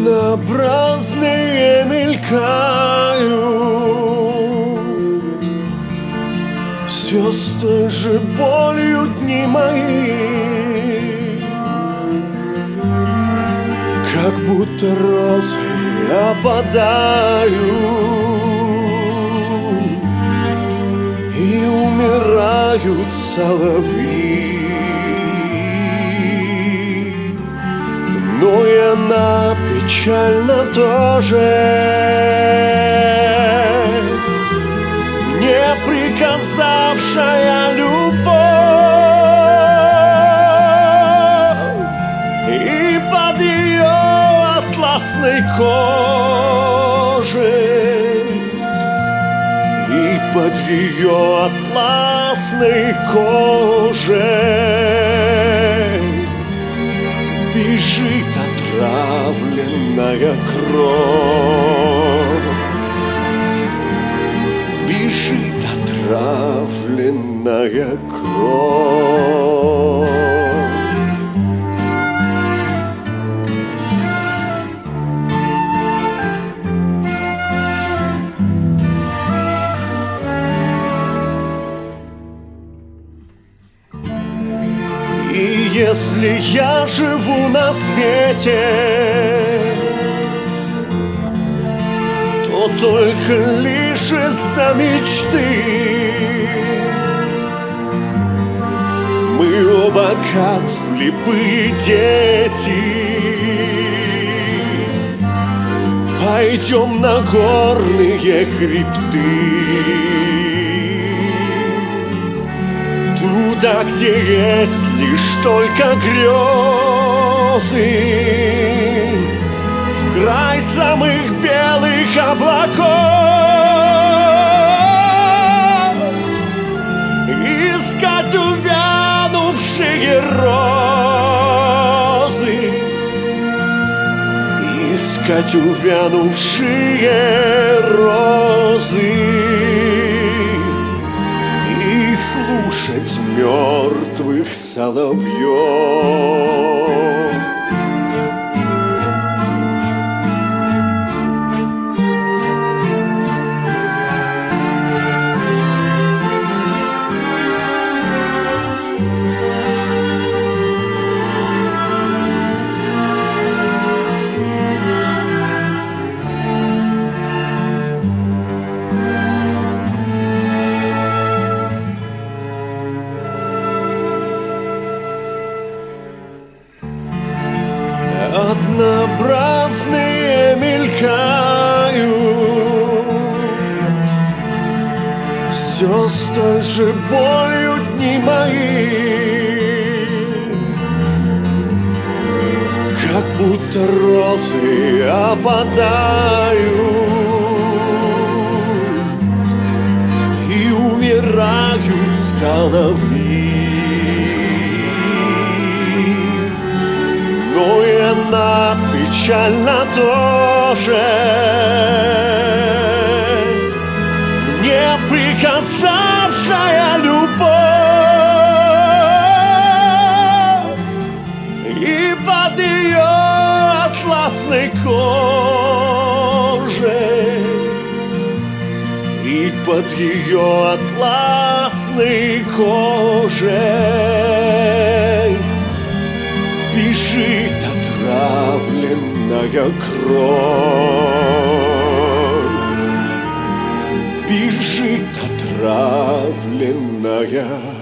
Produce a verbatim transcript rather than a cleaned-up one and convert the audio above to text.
Однообразные мелькают все с той же болью дни мои, как будто розы опадают и умирают соловьи. Но и она печально тоже, не приказавшая любовь, и под ее атласной кожей, и под ее атласной кожей бежит отравленная кровь, бежит отравленная кровь. И если я живу на свете, то только лишь из-за мечты. Мы оба как слепые дети пойдем на горные хребты, туда, где есть лишь только грезы, в край самых белых облаков, искать увянувшие розы, искать увянувшие розы и слушать мертвых соловьев. Однообразные мелькают все с той же болью дни мои, как будто розы опадают и умирают соловьи. Но и она печально тоже, мне приказавшая любовь, и под ее атласной кожей, и под ее атласной кожей бежит отравленная кровь, бежит отравленная